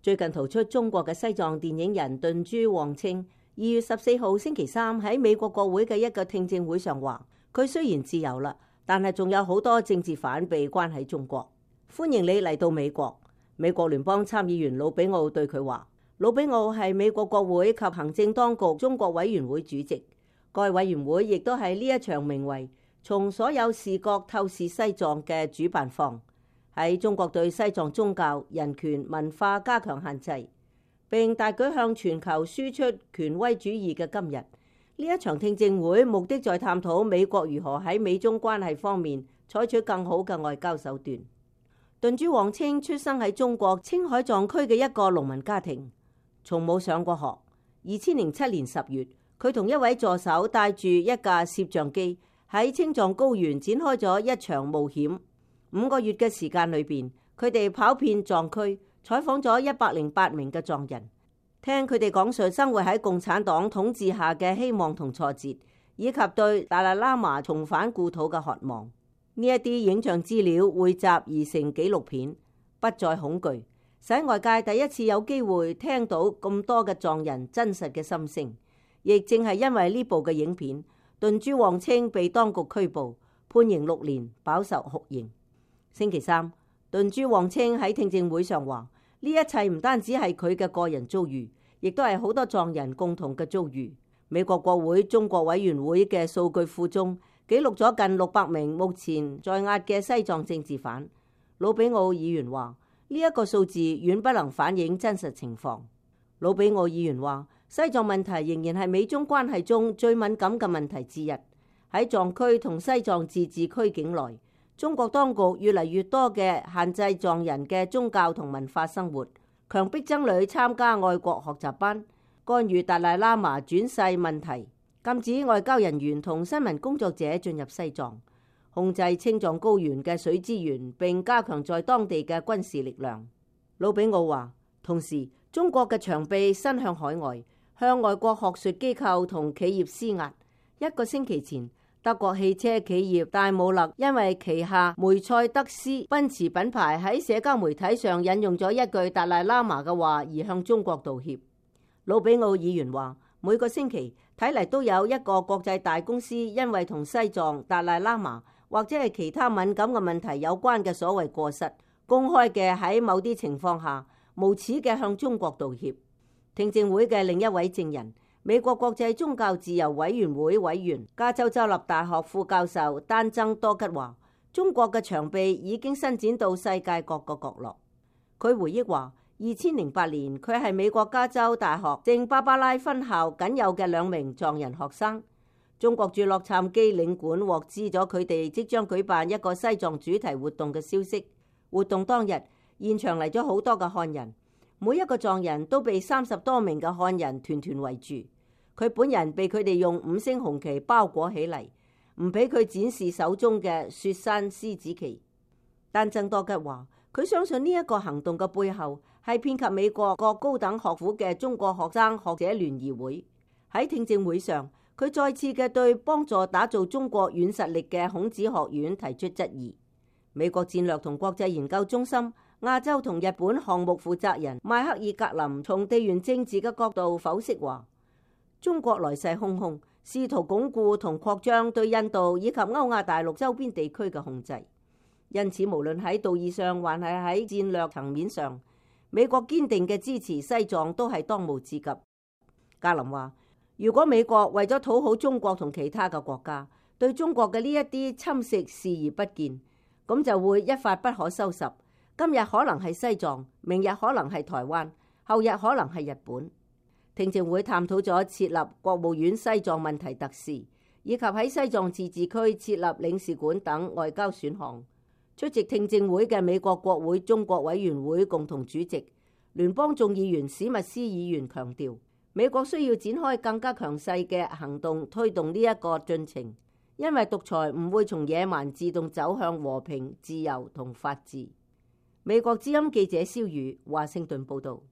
最近逃出中國嘅西藏電影人頓珠旺清2月14號星期三喺美國國會嘅一個聽證會上話，佢雖然自由啦，但係仲有好多政治犯被關喺中國。歡迎你嚟到美國。美國聯邦參議員魯比奧對佢話，魯比奧係美國國會及行政當局中國委員會主席，該委員會亦都係呢一場名為從所有視角透視西藏嘅主辦方。喺中國對西藏宗教、人權、文化加強限制，並大舉向全球輸出權威主義嘅今日，呢一場聽證會目的在探討美國如何喺美中關係方面採取更好嘅外交手段。頓珠旺清出生喺中國青海藏區嘅一個農民家庭，從冇上過學。2007年10月，佢同一位助手帶住一架攝像機喺青藏高原展開咗一場冒險。5個月嘅時間裏邊，佢哋跑遍藏區，採訪咗108名嘅藏人，聽佢哋講述生活喺共產黨統治下嘅希望同挫折，以及對達賴喇嘛重返故土嘅渴望。呢一啲影像資料匯集而成紀錄片，不再恐懼，使外界第一次有機會聽到咁多嘅藏人真實嘅心聲。亦正係因為呢部嘅影片，頓珠旺清被當局拘捕，判刑6年，飽受酷刑。星期三，頓珠旺清喺聽證會上話，呢一切唔單止係佢嘅個人遭遇，亦都係好多藏人共同嘅遭遇。美國國會中國委員會嘅數據庫中記錄咗近600名目前在押嘅西藏政治犯。魯比奧議員話，呢一個數字遠不能反映真實情況。魯比奧議員話，西藏問題仍然係美中關係中最敏感嘅問題之一。喺藏區同西藏自治區境內，中國當局越嚟越多嘅限制藏人嘅宗教同文化生活，強迫僧侶參加愛國學習班，干預達賴喇嘛轉世問題，禁止外交人員同新聞工作者進入西藏，控制青藏高原嘅水資源，並加強在當地嘅軍事力量。魯比奧話，同時中國嘅長臂伸向海外，向外國學術機構同企業施壓。1個星期前，德國汽車企業戴姆勒因為旗下梅賽德斯奔馳品牌喺社交媒體上引用咗一句達賴喇嘛嘅話而向中國道歉。魯比奧議員話，每個星期睇嚟都有一個國際大公司因為同西藏、達賴喇嘛或者係其他敏感嘅問題有關嘅所謂過失，公開嘅喺某啲情況下無恥嘅向中國道歉。聽證會嘅另一位證人，美國國際宗教自由委員會委員、加州州立大學副教授丹增多吉話，中國嘅長臂已經伸展到世界各個角落。佢回憶話，2008年佢係美國加州大學聖巴巴拉分校僅有嘅2名藏人學生。中國駐洛杉磯領館獲知咗佢哋即將舉辦一個西藏主題活動嘅消息。活動當日，現場嚟咗好多嘅漢人。每一個藏人都被30多名嘅漢人團團圍住，佢本人被佢哋用5星紅旗包裹起嚟，唔俾佢展示手中嘅雪山獅子旗。但曾多吉話，佢相信呢一個行動嘅背後係遍及美國各高等學府嘅中國學生學者聯誼會。喺聽證會上，佢再次嘅對幫助打造中國軟實力嘅孔子學院提出質疑。美國戰略同國際研究中心亞洲同日本項目負責人邁克爾格林從地緣政治嘅角度剖析話，中國來勢洶洶，試圖鞏固同擴張對印度以及歐亞大陸周邊地區嘅控制。因此，無論喺道義上還係喺戰略層面上，美國堅定嘅支持西藏都係當務之急。格林話，如果美國為咗討好中國同其他嘅國家，對中國嘅呢一啲侵蝕視而不見，咁就會一發不可收拾。今日可能係西藏，明日可能係台灣，後日可能係日本。聽證會探討咗設立國務院西藏問題特使，以及喺西藏自治區設立領事館等外交選項。出席聽證會嘅美國國會中國委員會共同主席、聯邦眾議員史密斯議員強調，美國需要展開更加強勢嘅行動推動呢一個進程，因為獨裁唔會從野蠻自動走向和平、自由同法治。美國之音記者蕭宇華盛頓報道。